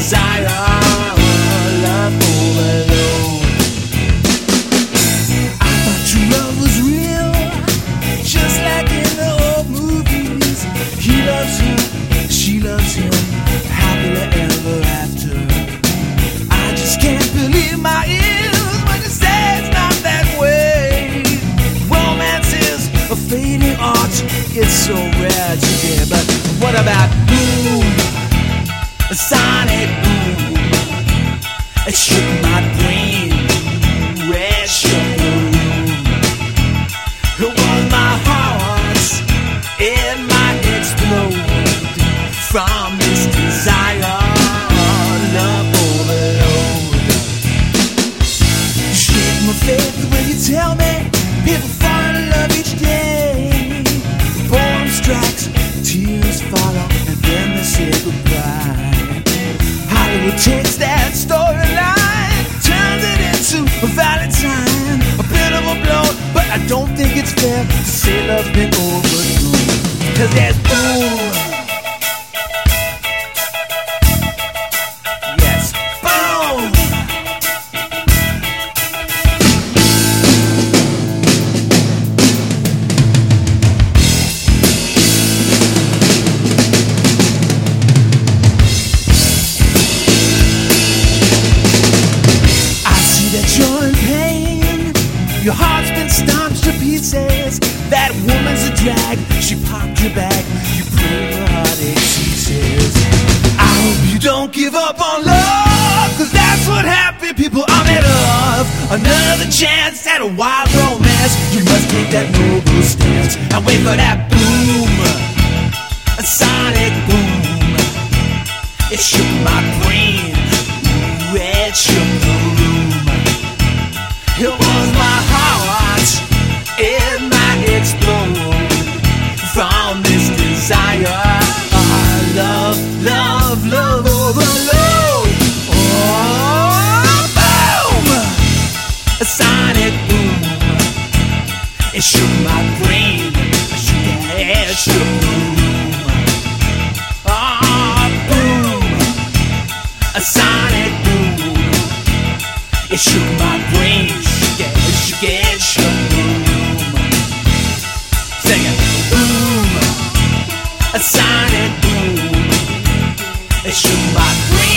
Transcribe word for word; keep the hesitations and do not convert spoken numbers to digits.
desire, love overload. I thought true love was real, just like in the old movies. He loves her, she loves him, happily ever after. I just can't believe my ears when you say it's not that way. Romance is a fading art, it's so rare today. But what about boom, a sonic boom? It shook my brain, it shook the room. It was my heart, it might explode from this desire, love overload. You shake my faith when you tell me people fall in love each day. The poem strikes, tears follow, and then they say goodbye. Hollywood takes that storyline, turns it into a Valentine. A bit of a blow, but I don't think it's fair to say love's been overdue. Cause there's boom, yes, boom. You're in pain, your heart's been stomped to pieces. That woman's a drag, she popped your bag, you pray her heartache ceases. I hope you don't give up on love, cause that's what happy people are made of. Another chance at a wild romance, you must take that noble stance and wait for that boom, a sonic boom. It shook my brain, ooh, it shook the room. It was my heart, it might explode from this desire, love, love, love overload. Oh, boom, a sonic boom. It shook my brain, it shook, it shook the room. Oh, boom, a sonic boom. It shook my brain. Get shook the room. Sing it. Boom, a sonic boom. It shook my brain.